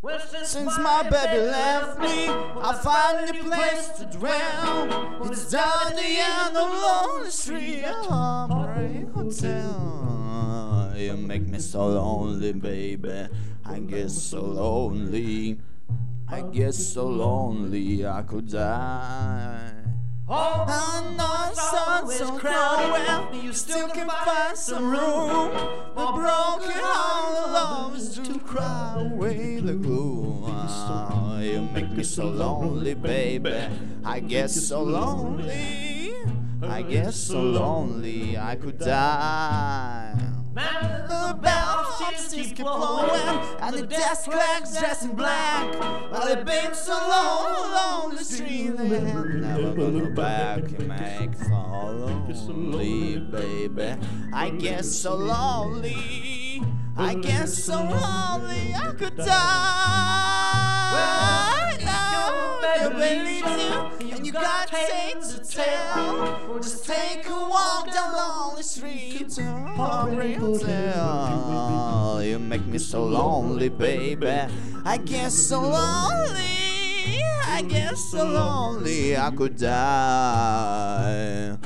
Since my baby left me, I find a place to dwell. It's down the end of Lonely Street, a Heartbreak Hotel. You make me so lonely, baby. I get so lonely. I get so lonely I could die. I know it sounds so cruel, you still can find some room. The broken heart of love is to cry away the gloom. You make me so lonely, baby. I get so lonely. I get so lonely I could die. The bellhops keep blowing, and the desk clerks dressed in black. Well, they've been so long along the street, they never gonna look back. You make so lonely, baby. I get so lonely. I get so lonely I could die. Well, I know you leaves you, and you got things to tell. Just take a walk down Lonely Street to Heartbreak Hotel. You make me so lonely, baby. I get so lonely. I get so lonely I could die.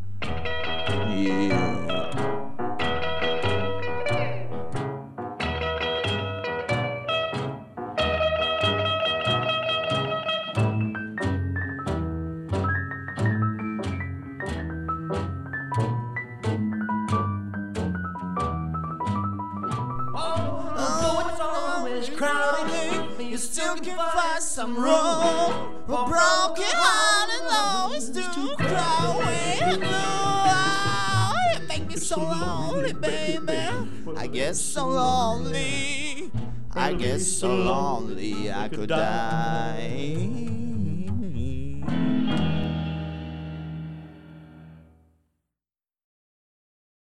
Yeah. Crowded, you still can find some room. But broken heart and love is to cry away blue. Oh, you make me so lonely, baby. I get so lonely. I get so lonely I could die.